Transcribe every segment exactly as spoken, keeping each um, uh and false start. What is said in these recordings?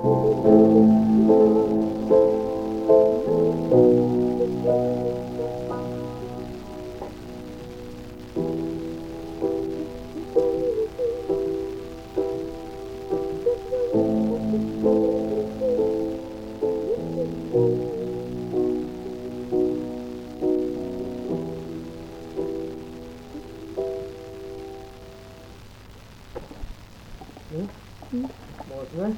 Можно.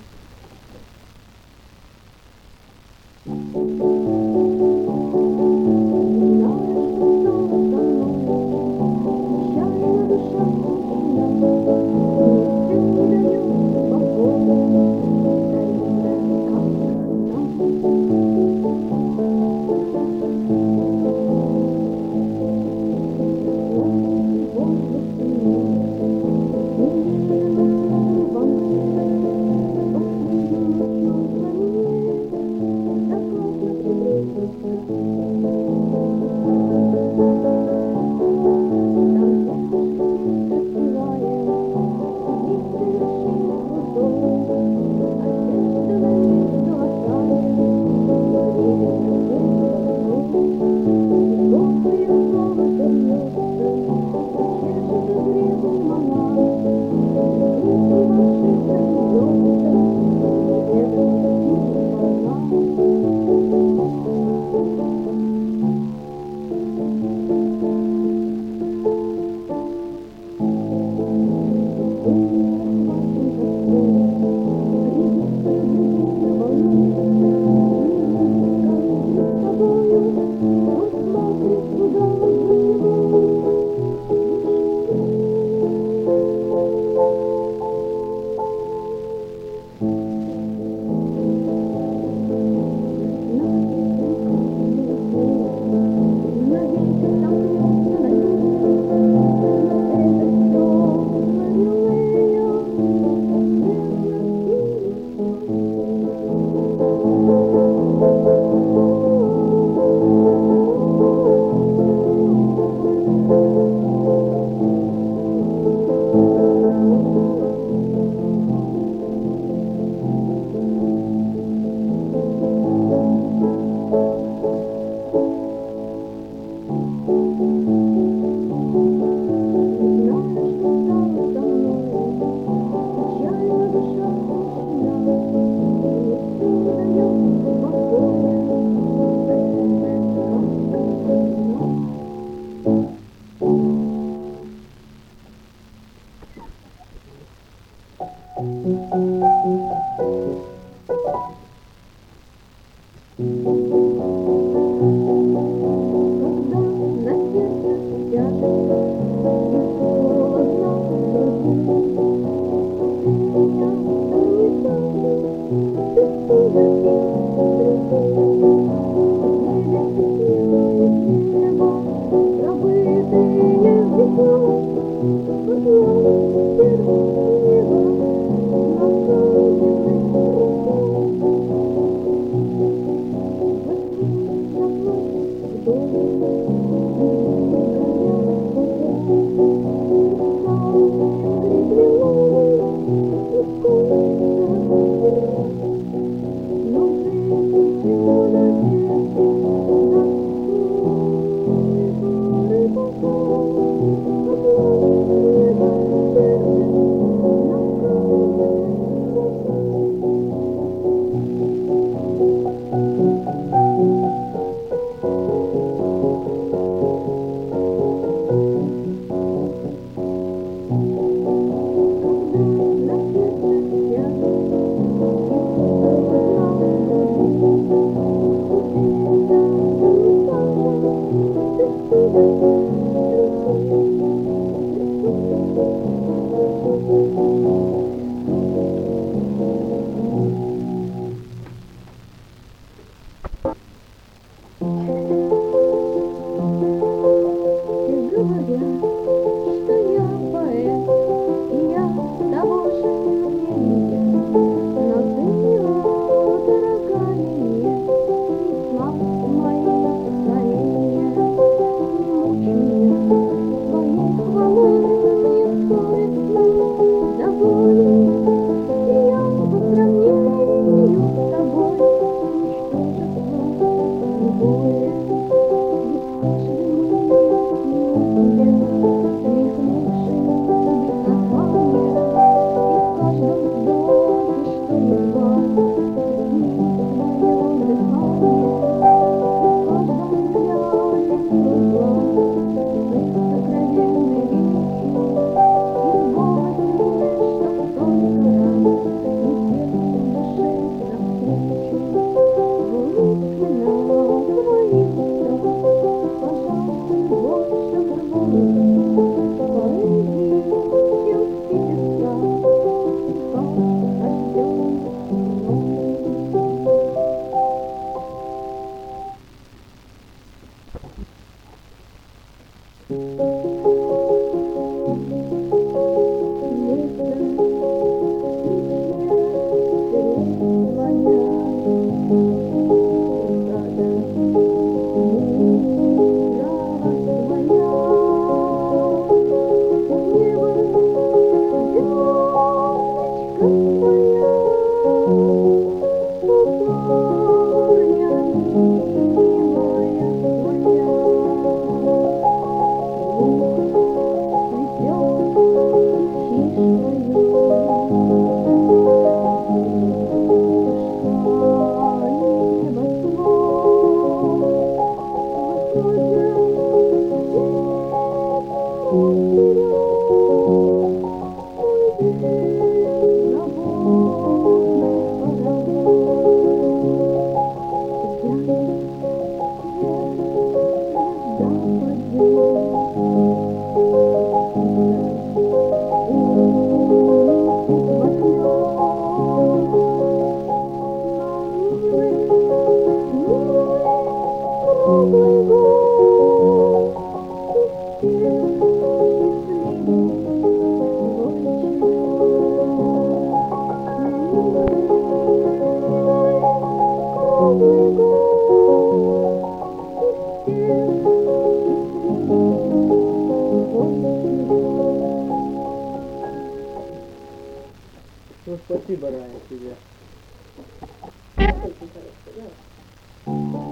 Это очень хорошо, да.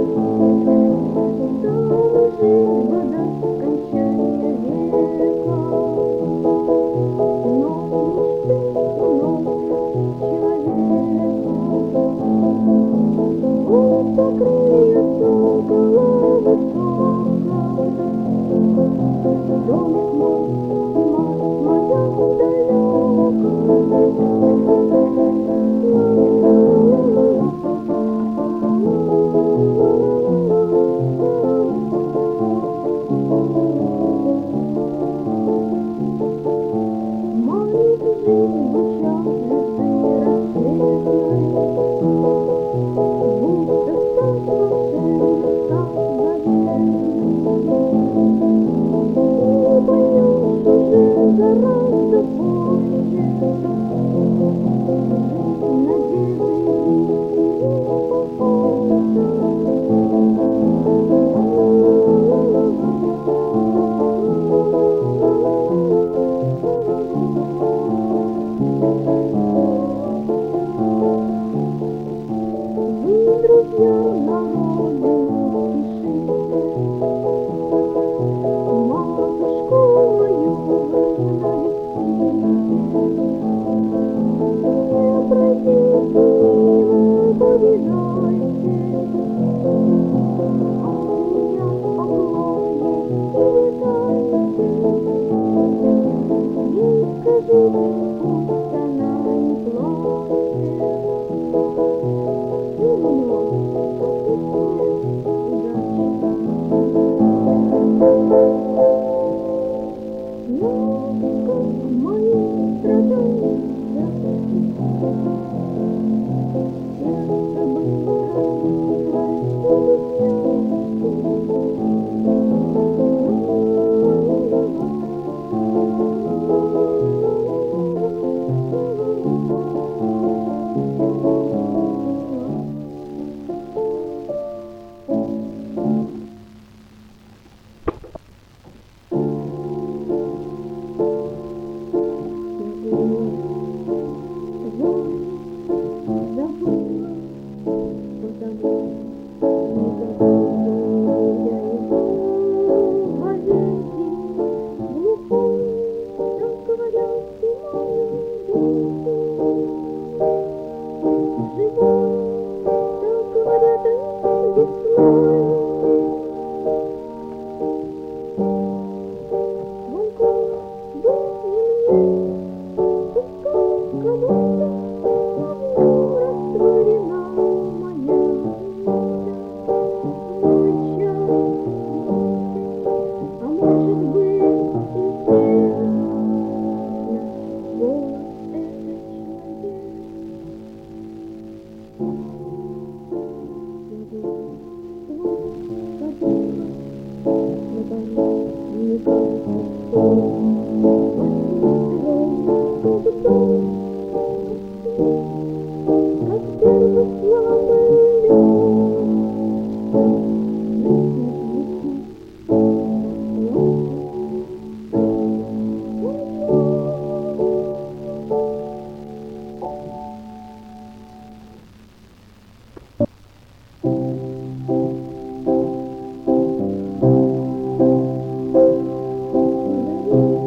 Thank you.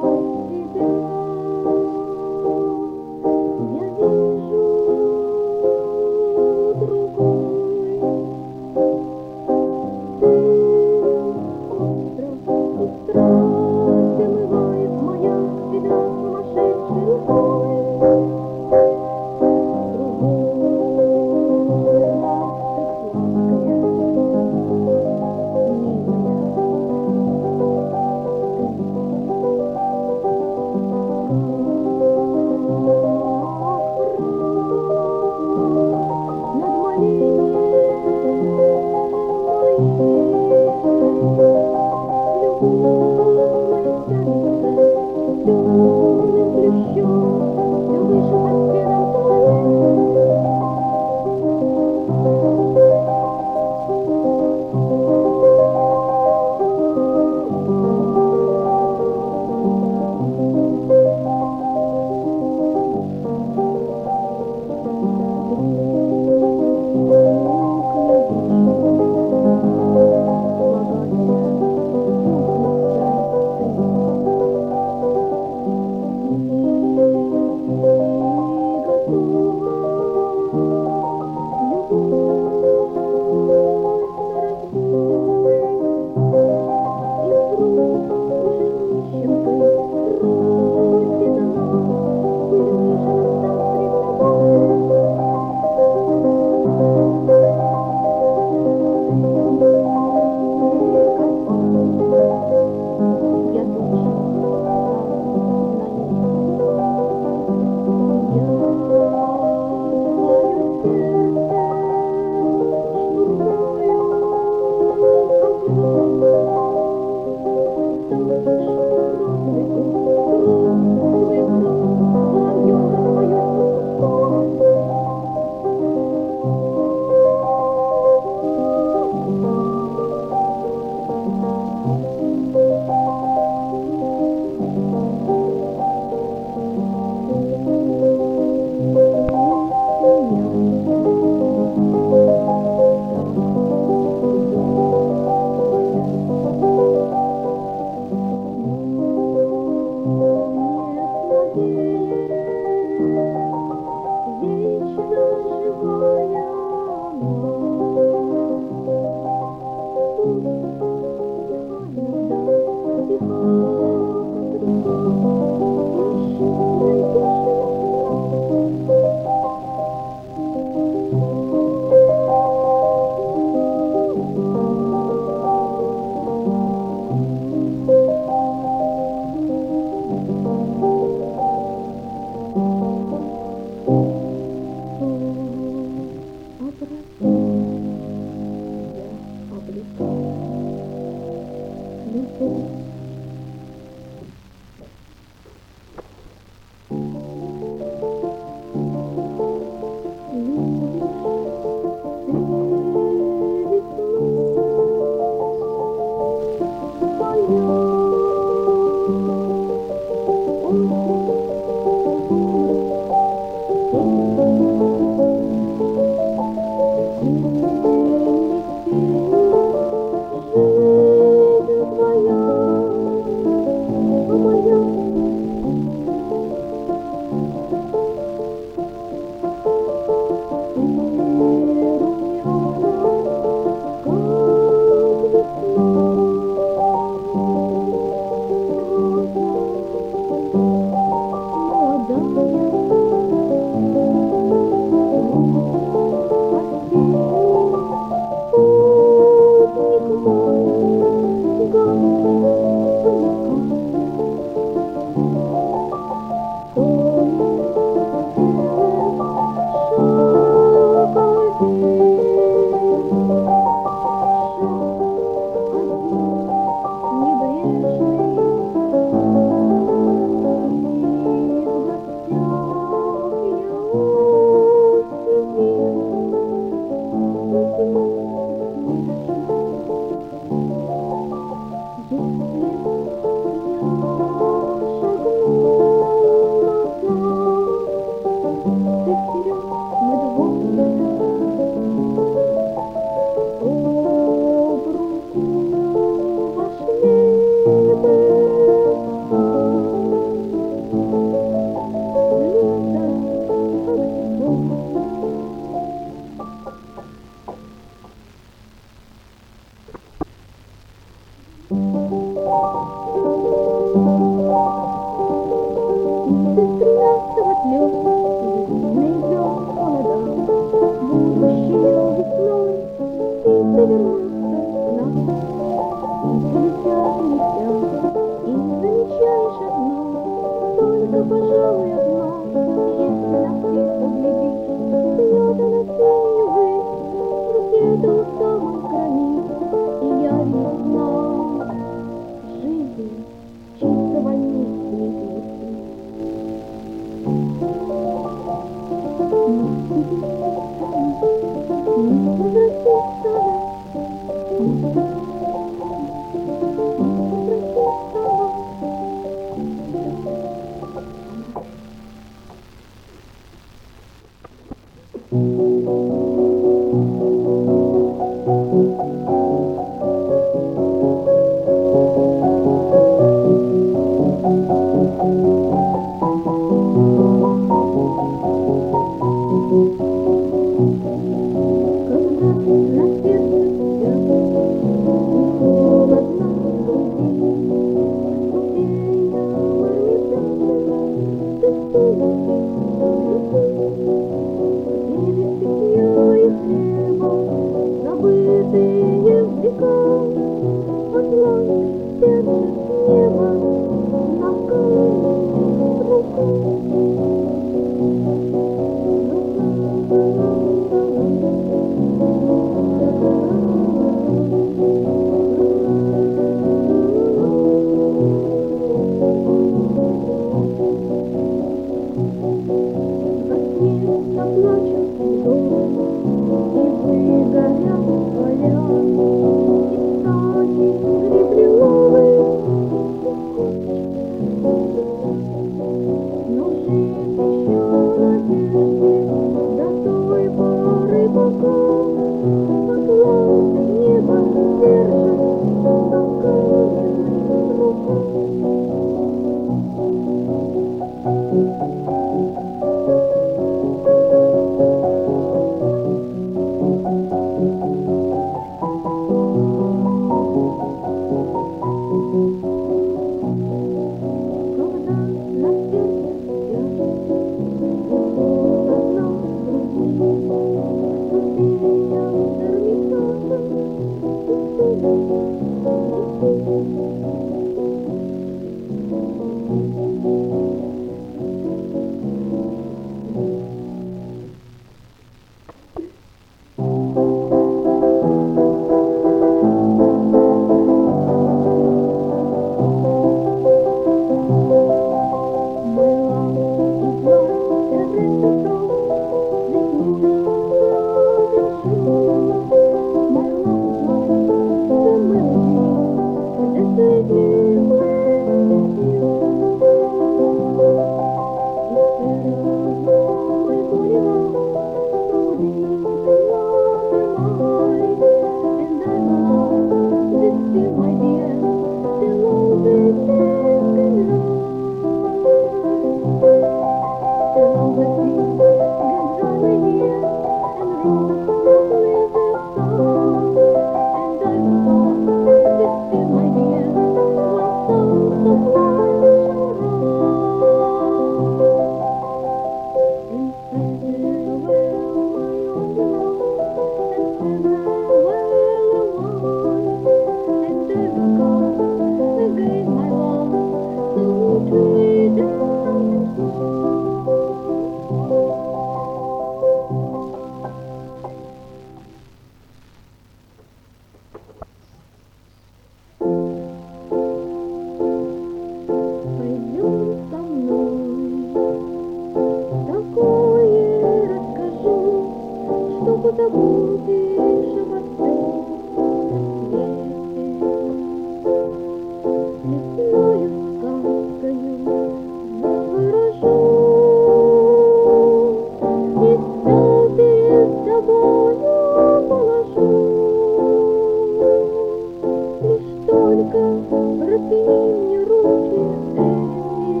только протяни мне руки эти,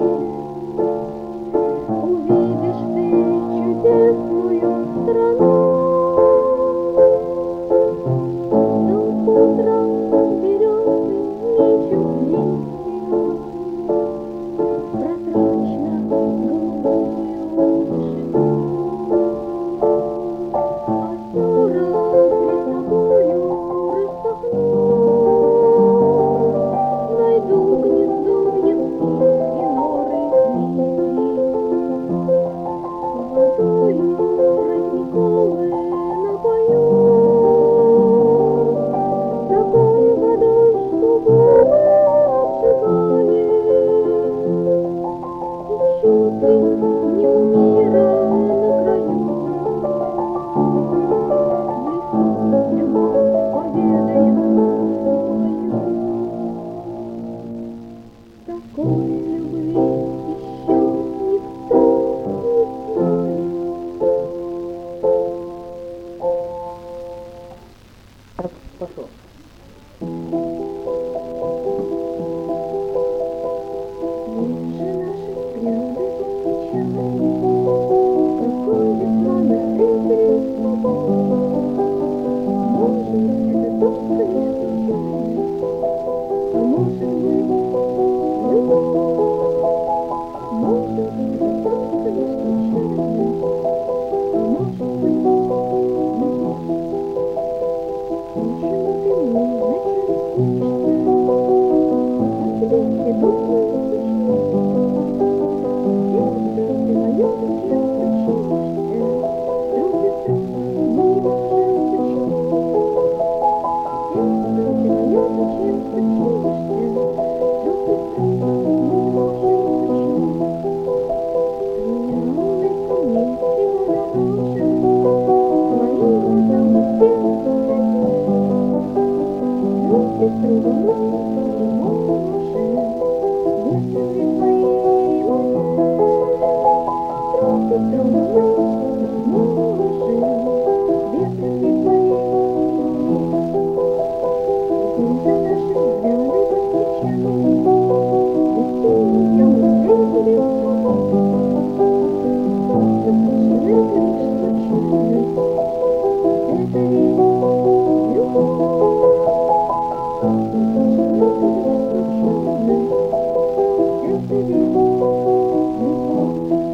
увидишь ты чудесную страну. Там по утрам березы мечут листья прозрачно-голубую вышину, озера пред тобою распахнут, найду гнездо птицы и норы птицы, водою родниковой напою, такой водой, что губы обжигает. Чуть ли не у мира на краю, в лесу любовь поведает свою. Такой любви еще никто не знает. Пошел. Вот же наши взгляды встречались, какой весна мы встретились с тобой. Может, это только лишь случайность, а может быть, любовь. Может, это только лишь случайность, а может быть, любовь. Почему ты мне вначале снишься, а тебе цветут мои мечты? Сердце ты мое, зачем стучишься? Друг без друга мы не можем почему? Сердце ты мое, зачем стучишься? Друг без друга мы не можем почему? Твоя улыбка мне всего дороже, твоим глазам и сердцу роднее. Друг без друга мы не можем, без любви твоей моей. Друг без друга мы не можем, без любви твоей моей. Где-то наши взгляды повстречались, весенним днем мы встретились с тобой. Может, же это лишь случайность, это ведь любовь. Может, же это лишь случайность, это ведь любовь.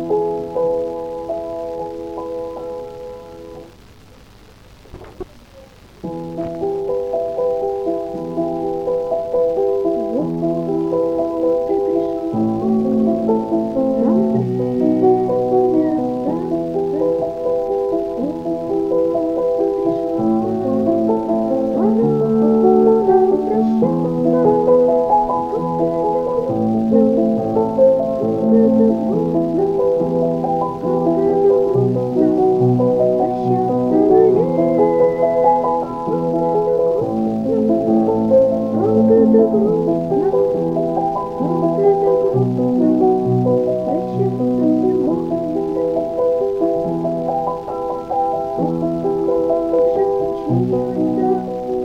Вот ты пришел, нам вместе остаться. Вот ты пришла, пора нам прощаться. Как это грустно, как это грустно, как это грустно прощаться навек. Как это грустно, как это грустно прощаться сегодня навек. Как же случилось так?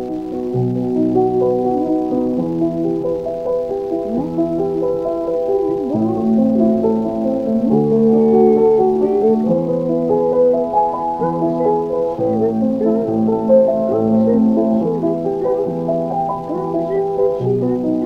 Нашу любовь не берегли. Как же случилось так? Как же случилось так? Как же случилось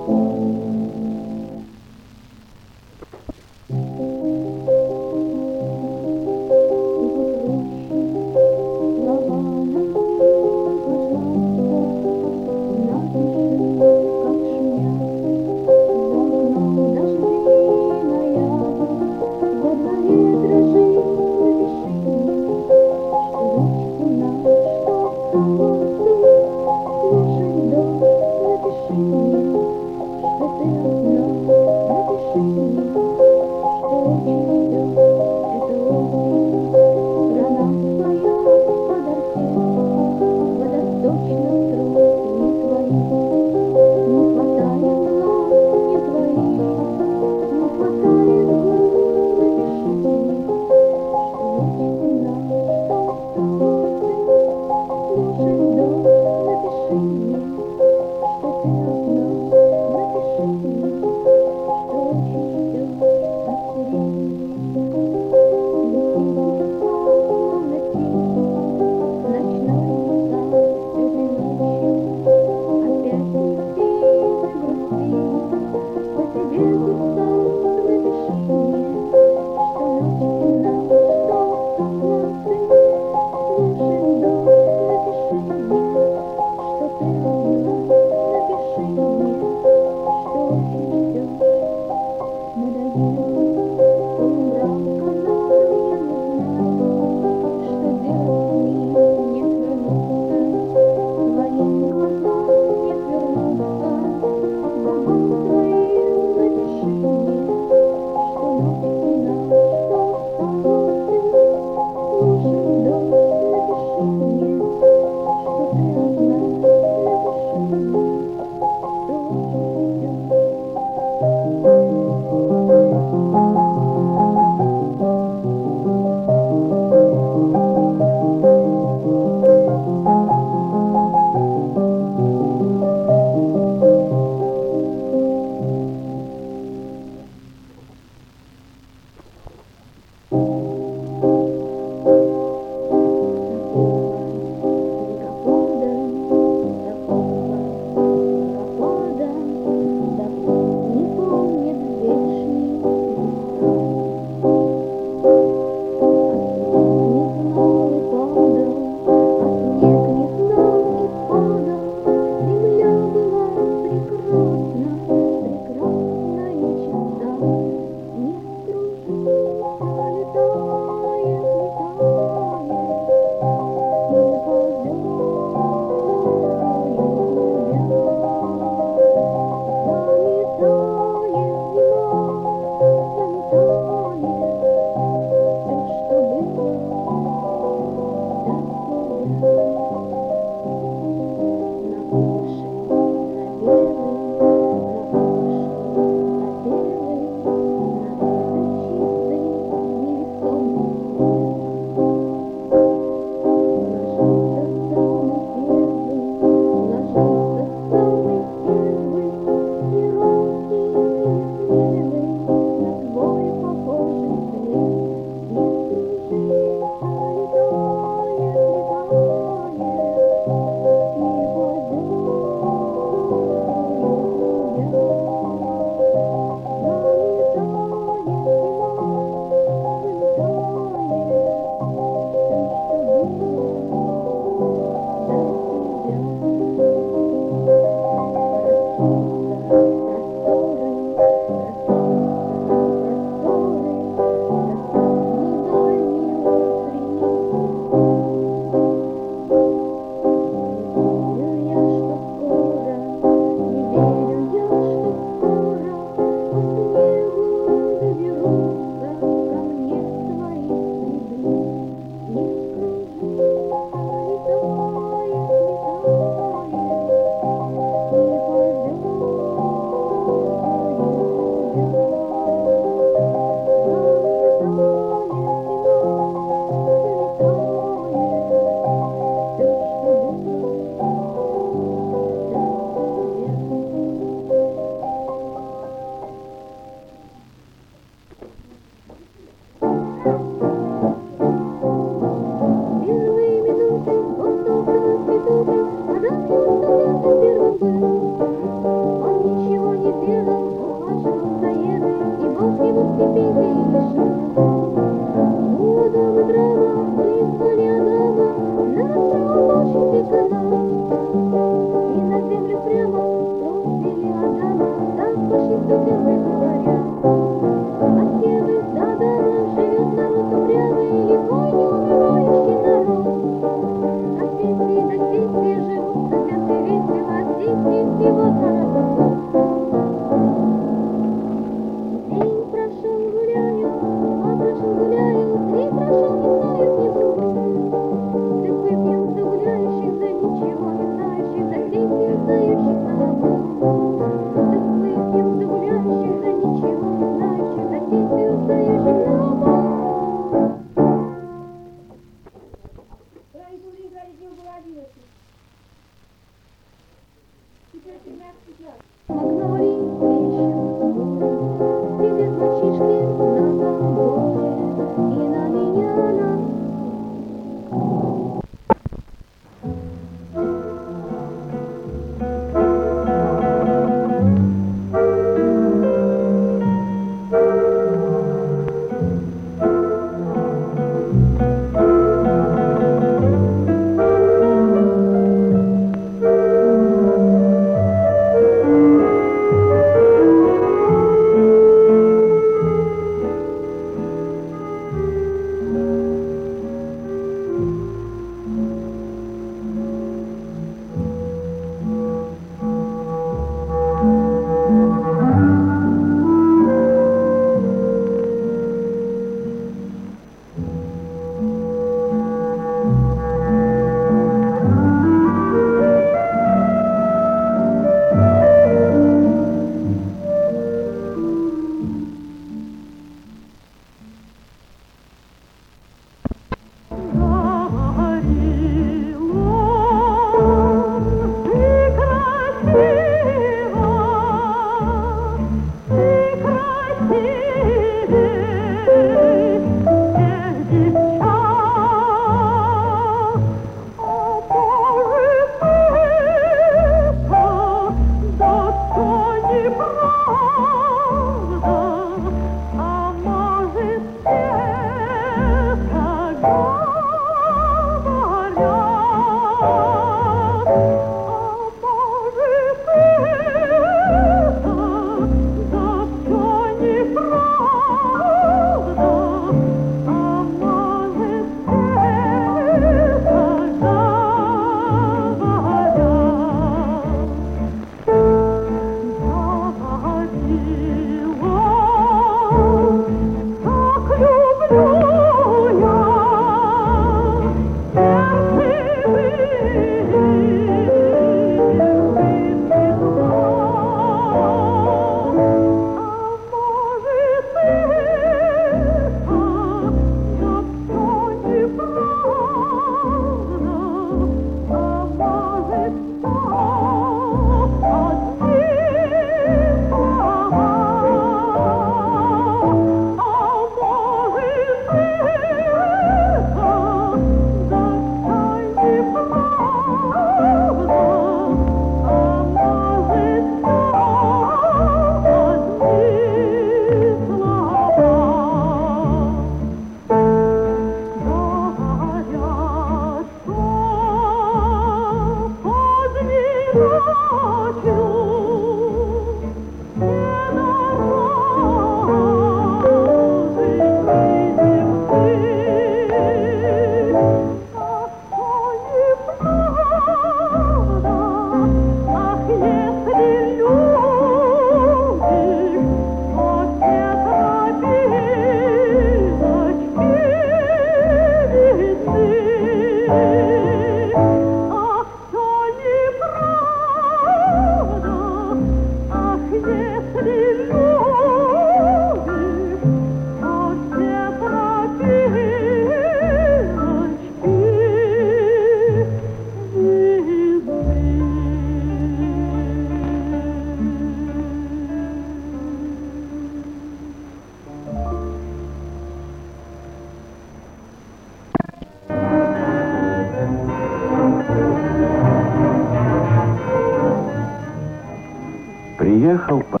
ехал по...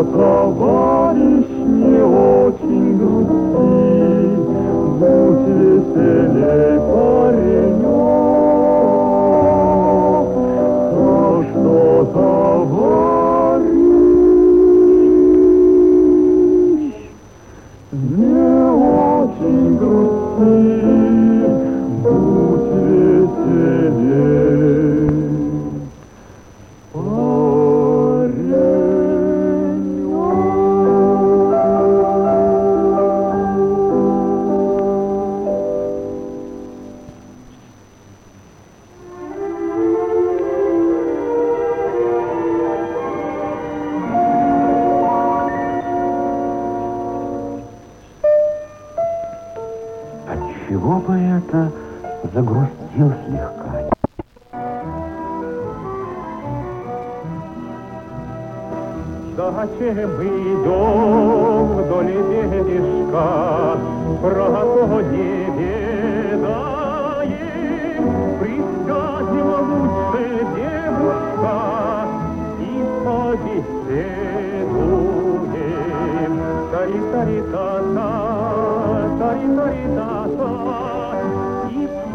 товарищ, не очень грусти, будь веселей, паренек. Так что, товарищ, не очень грусти, будь веселей, Отчего бы это загрустил слегка? Зачем мы идем вдоль бережка, про то не ведаем, присядем лучше, девушка, и побеседуем. Тари-тари-та-та, тари-тари-та-та, и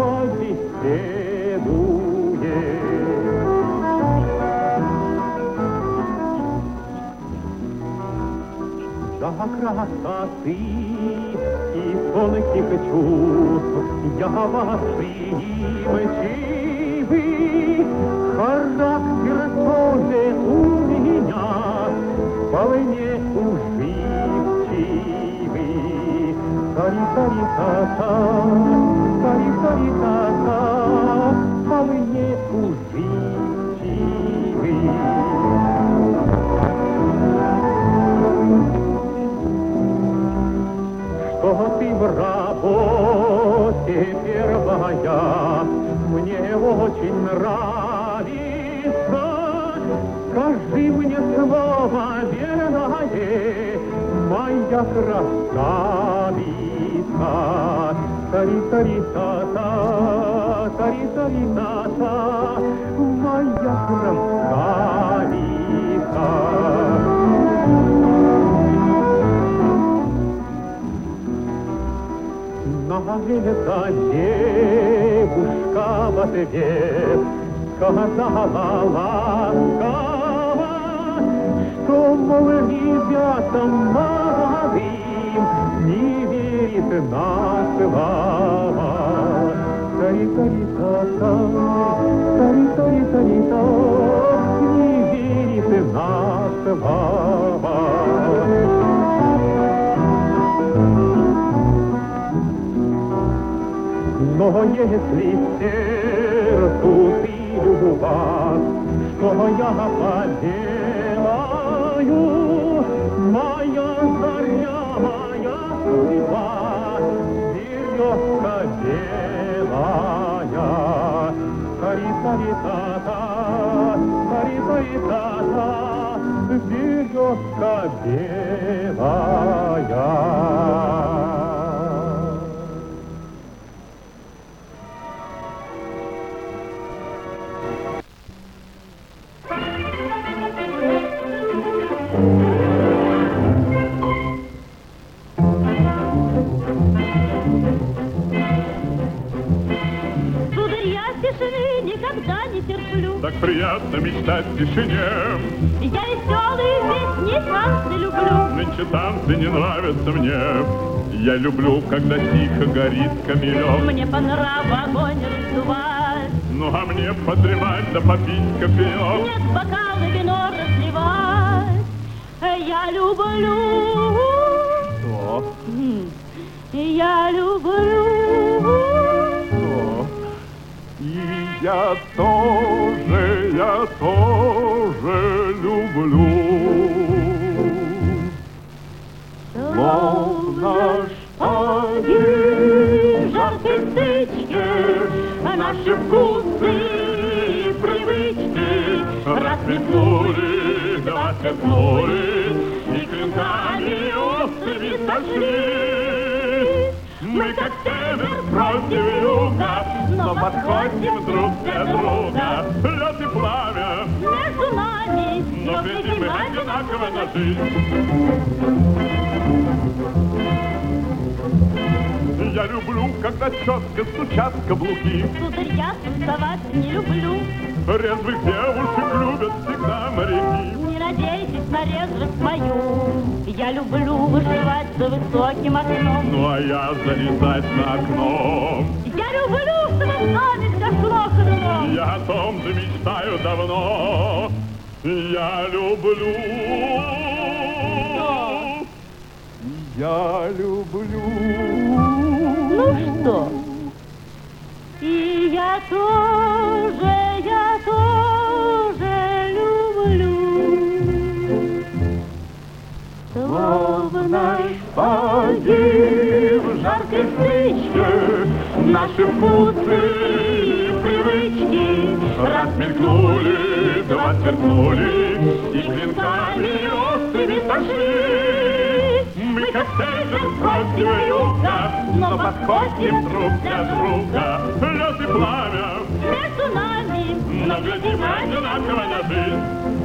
побеседуем. За красоты и тонких чувств я ваши мчивы, характер тоже у меня вполне уживчивый. Тари-тари-та-та, тари-тари-та-та, вполне уживчивый. Что ты в работе первая мне очень нравится. Скажи мне слово верное, моя красавица. Тари-тари-та-та, тари-тари-та-та, моя красавица. На это девушка в ответ сказала ласково, что, мол, ребятам молодым не верит на слова. Тари-тари-та-та, тари-тари-тари-та, не верит на слова. Но если сердцу ты любовь, что я поделаю, моя заря, моя судьба, веревка белая. Тари-тари-та-та, тари-тари-та-та, веревка белая. Никогда не терплю. Так приятно мечтать в тишине. Я веселый, весь танцы люблю. Нынче танцы не нравятся мне. Я люблю, когда тихо горит камелек. Мне по нраву огонь раздувать. Ну а мне подремать да попить кофеек. Нет, бокалы вино разливать. Я люблю. Что? Я люблю. Я тоже, я тоже люблю. Словно шпаги, жаркой стычки, наши вкусы и привычки расцветнули, два сверкнули, и клинками острыми сошлись. Мы как север против юга, но подходим друг для друга. Лед и пламя Между нами но глядим мы одинаково на жизнь. Я люблю, когда четко стучат каблуки. Сударь, я танцевать не люблю. Резвых девушек любят всегда моряки. Не надейтесь на резвость мою. Я люблю вышивать за высоким окном. Ну а я залезать на окно. Я люблю, чтобы с нами все шло ходуном. Я о том же мечтаю давно. Я люблю. Я люблю. Ну что? И я тоже, я тоже люблю. Словно шпаги в жаркой стычке наши вкусы и привычки Размелькнули, два сверкнули, и клинками острыми сошли. Мы как север против юга, но подходим друг для друга. Лед и пламя между нами, но глядим мы одинаково на жизнь.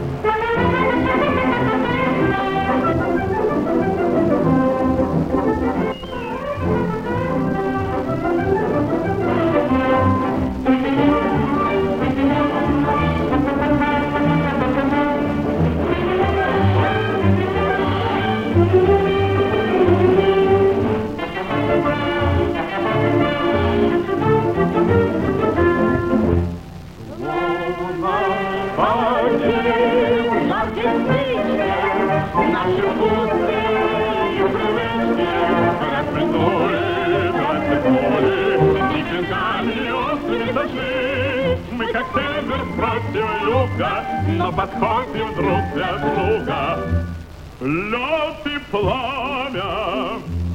наши вкусы и привычки размелькнули, два сверкнули, и клинками острыми сошли. Мы как север против юга, но подходим друг для друга. Лед и пламя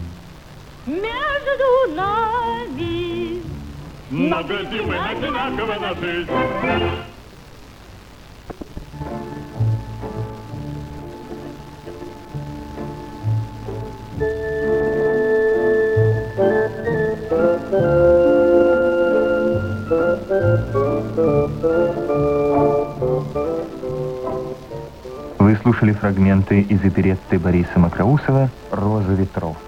между нами, но глядим мы одинаково на жизнь. Вы слушали фрагменты из оперетты Бориса Макроусова «Роза ветров».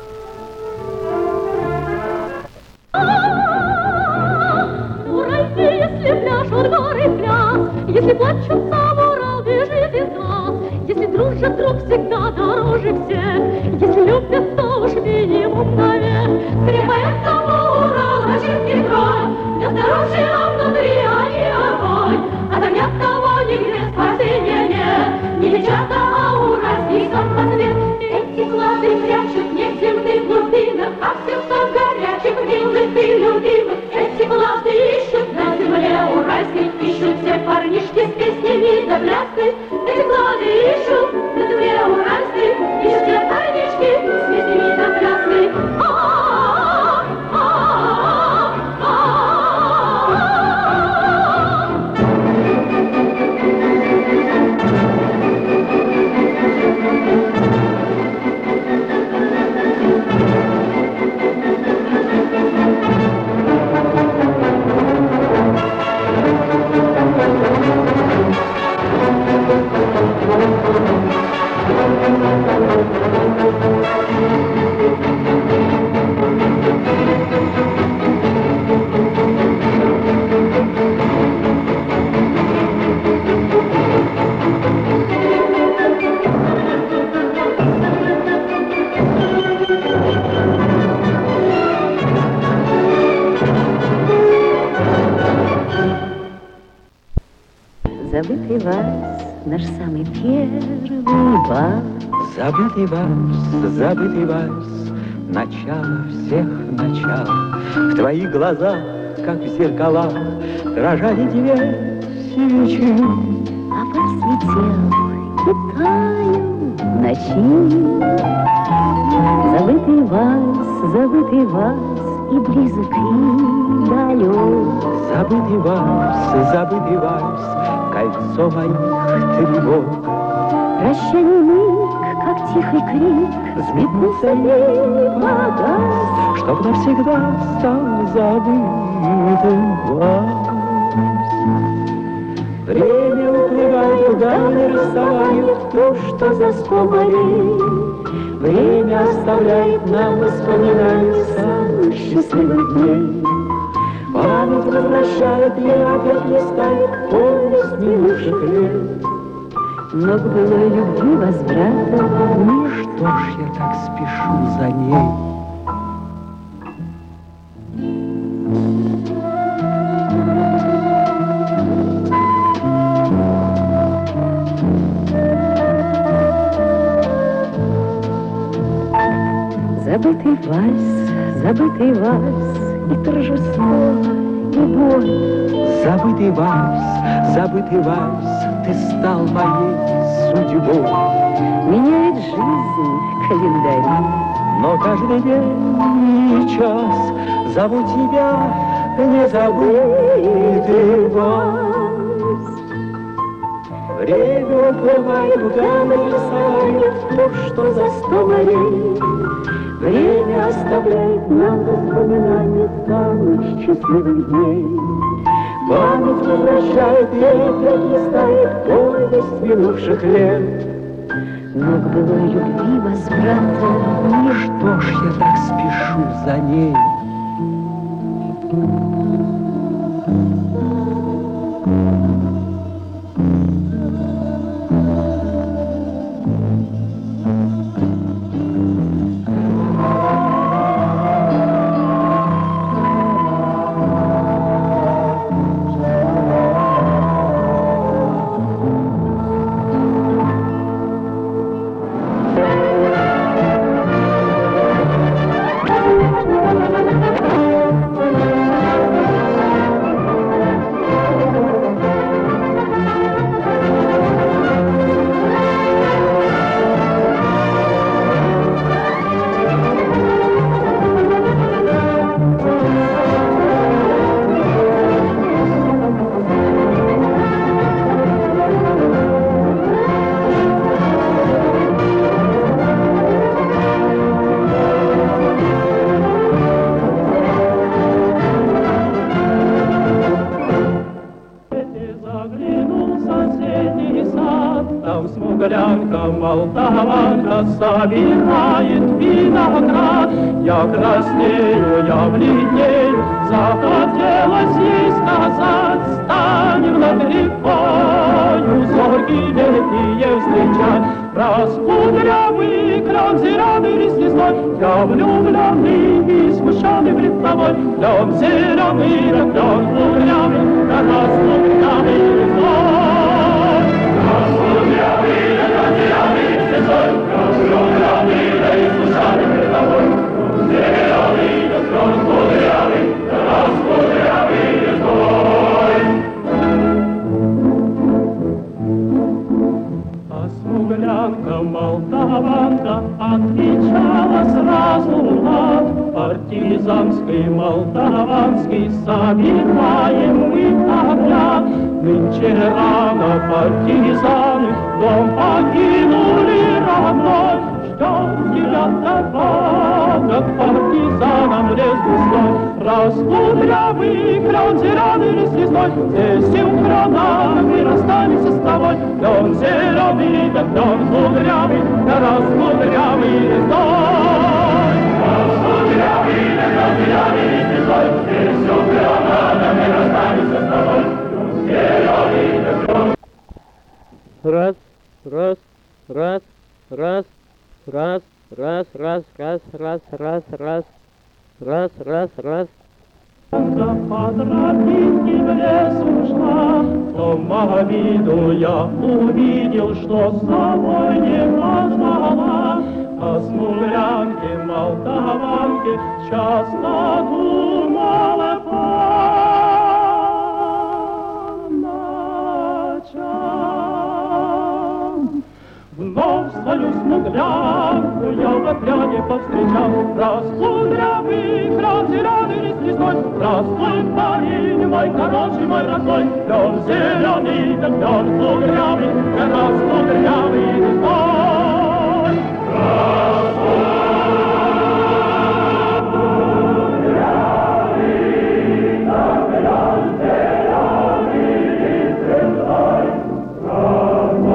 Уральцы, если пляшут горы пляс, если плачут, сам Урал бежит из глаз, если дружат, друг всегда дороже всех, если любят, то уж минимум навек. Скрипает само Урал, чистый край, для здоровья внутри они огонь, а там нет того, нигде спасения нет, не девчата, а уральский самоцвет. Эти клады прячут не в земных глубинах, а в сердцах горячих, милых и любимых. Эти клады ищут на земле уральской, ищут все парнишки с песнями да пляской. Эти клады ищут на земле уральской, ищут все парнишки с песнями да пляской. Забытый вальс, наш самый первый вальс. Забытый вальс, забытый вальс, начало всех начал. В твоих глазах, как в зеркалах, дрожали две свечи. А вальс летел и таял в ночи. Забытый вальс, забытый вальс, и близок, и далек. Забытый вальс, забытый вальс, кольцо моих тревог. Прощальный миг, как тихий крик, взметнулся и погас, чтоб навсегда стал забытым вальс. Время уплывает Глазами рисовает то, что за сто морей. Время оставляет нам воспоминания самых счастливых дней. Память возвращает, и опять листает повесть минувших лет. Но к былой любви возврата нет. Что ж я так спешу за ней? Забытый вальс, забытый вальс, и торжество, и боль. Забытый вальс, забытый вальс, ты стал моей судьбой. Меняет жизнь календарь, Но каждый день и час зову тебя, не забытый вальс. Время уплывает в гамме рисования, то, что за сто морей. Время оставляет нам воспоминания самых счастливых дней. Память возвращает и опять листает повесть минувших лет. но к былой любви возврата нет. Что ж я так спешу за ней? Молдаванка собирает виноград. Я краснею, я бледнею, захотелось ей сказать: станем над рекою зорьки летние встречать. Раскудрявый кран зеленый лесной, я влюбленный и смущенный пред тобой. Клен зеленый, да клен кудрявый, да раскудрявый лесной. Раскудрявый, да кудрявый лесной, влюбленный, да и смущенный пред тобой. Зеленый, да клен кудрявый, да раскудрявый лесной. Смуглянка, молдаванка отвечала сразу от партизанской, молдаванской собираем мы отряд. Нынче рано партизаны дом покинули родной. Ждем тебя дорога к партизанам лес густой. Раскудрявый клен зеленый лес лесной, здесь и у крана мы расстанемся с тобой. Клен зеленый, да клен кудрявый, да раскудрявый лесной. Раскудрявый, да клен зеленый лес лесной, здесь у крана мы расстанемся с тобой. Клен зеленый, да клен. Раз, раз, раз, раз, раз, раз, раз, раз, раз, раз, раз, раз, раз, раз. По тропинке в лес ушла, дома виду я увидел, что с собой не позвала. О смуглянке, молдаванке часто думала по ночам. Вновь свою смуглянку я в отряде повстречал. Раскудрявый кран зеленый лес лесной, здравствуй, парень мой хороший, мой родной. Клен зеленый, да клен кудрявый, да раскудрявый лесной. Раскудрявый, да клен зеленый лес лесной.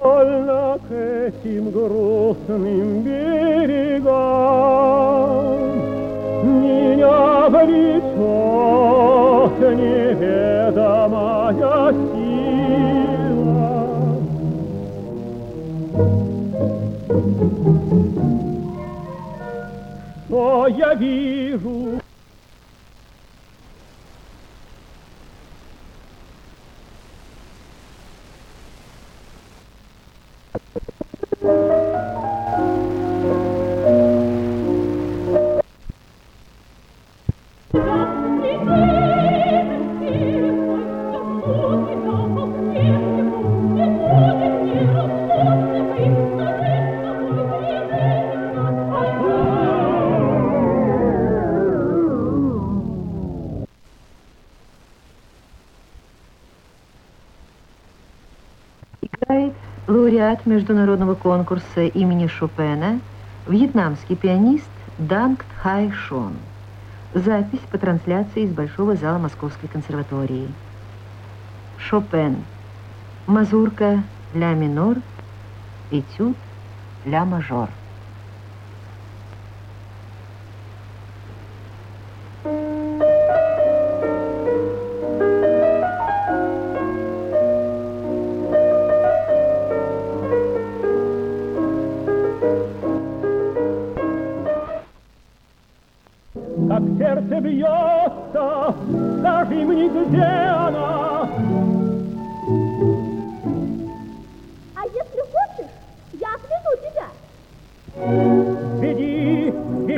Больно к этим грустным берегам меня влечет неведомая сила. Что я вижу? Играет лауреат международного конкурса имени Шопена, вьетнамский пианист Данг Тхай Шон. Запись по трансляции из Большого зала Московской консерватории. Шопен. Мазурка ля минор, этюд ля мажор. Как сердце бьется, скажи мне, где она? А если хочешь, я отведу тебя. Веди, веди.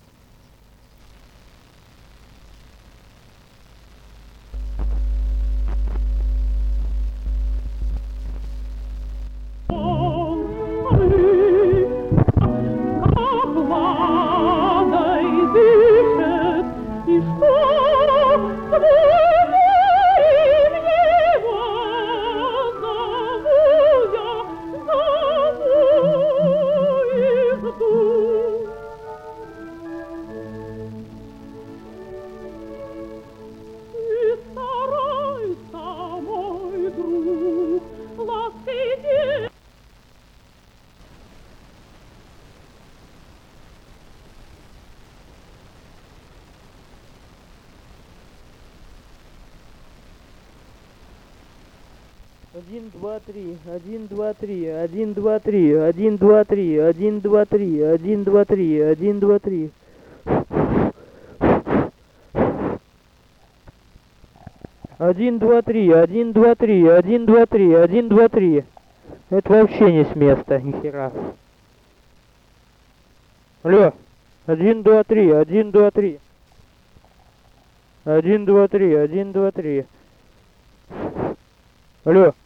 Один, два, три, один, два, три, один, два, три, один, два, три, один, два, три, один, два, три, один, два, три. Один, два, три, один, два, три, один, два, три, один, два, три. Это вообще не с места, нихера. Алло. Один, два, три, один, два, три. Один, два, три, один, два, три. Алло.